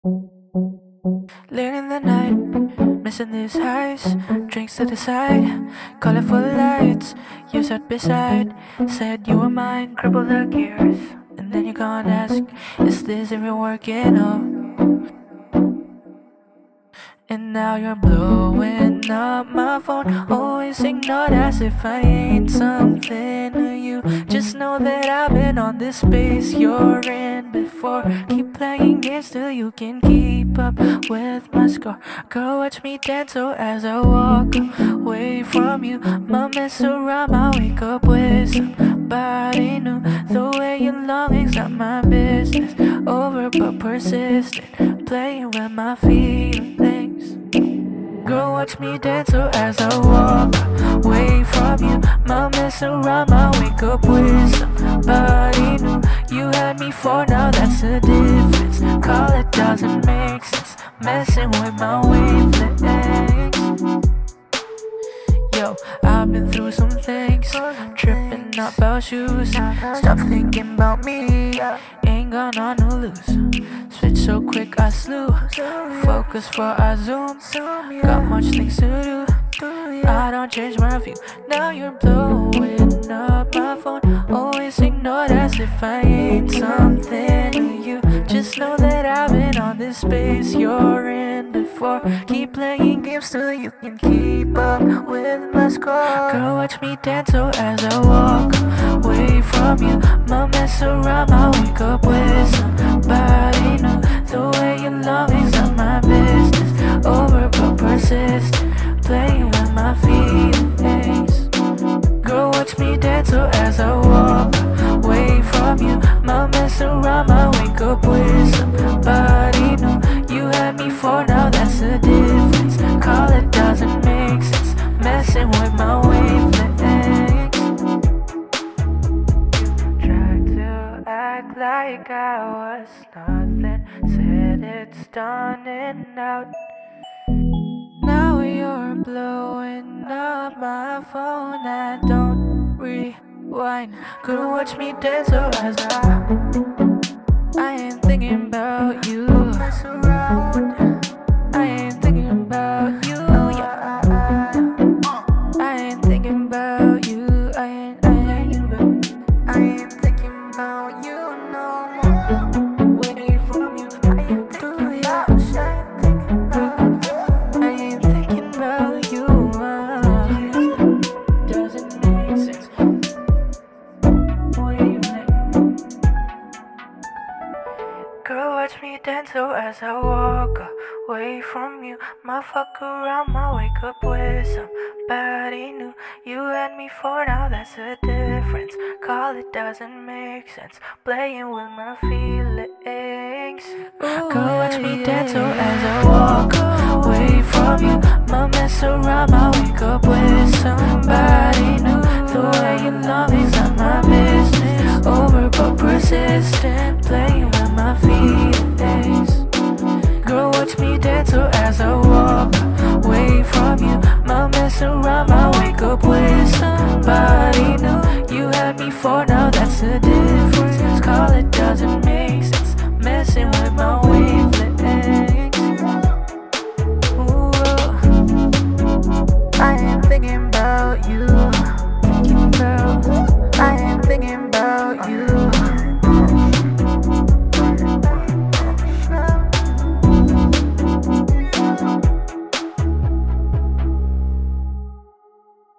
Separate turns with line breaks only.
Late in the night, missing these highs, drinks to the side, colorful lights. You sat beside, said you were mine, crippled the gears. And then you gone ask, is this even working? Oh, and now you're blowing up my phone. Always ignored as if I ain't something to you. Just know that I've been on this space you're in before. Keep playing games till you can keep up with my score. Girl, watch me dance so as I walk away from you. My mess around, I wake up with somebody new. The way you longing's not my business. Over but persistent, playing with my feelings. Girl, watch me dance so as I walk away from you. My mess around, I wake up with somebody new. You had me for now, that's the difference. Call it doesn't make sense. Messing with my wavelengths. Yo, I've been through some things, tripping up about shoes. Stop thinking about me, ain't got none to lose. Switch so quick I slew, focus for I zoom. Got much things to do, I don't change my view. Now you're blowing up my phone. Always ignored as if I ain't something to you. Just know that I've been on this space you're in before. Keep playing games till you can keep up with my score. Girl, watch me dance so as I walk away from you. My mess around, I wake up with somebody new. The way you love is not my business. Over but persistent, playing with my feelings. Girl, watch me dance so as I walk away from you. My mess around, I wake up with somebody new. You had me for now, that's the difference. Call it doesn't make sense. Messing with my wavelengths. Tried to act like I was nothing. Said it's done and out. Now you're blowing up my phone. I don't rewind. Girl, watch me dance so as I ain't thinking about you. Mess around. I ain't thinking about you. Yeah. I ain't thinking about you. I ain't thinking about you no more. Waiting from you. I ain't thinking about you. I ain't thinking about you. Doesn't make sense. Girl, watch me dance so as I walk away from you. My fuck around, my wake up with somebody new. You had me for now, that's the difference. Call it doesn't make sense. Playing with my feelings. Girl, watch me dance so as I walk away from you. My mess around, I wake up with somebody new. The way you love is not my business. Over but persistent, playing with my feelings. Girl, watch me dance so as I walk away from you. My mess around, I wake up with somebody new. You had me for now, that's the difference. Call it doesn't make sense. Messing with my wavelengths.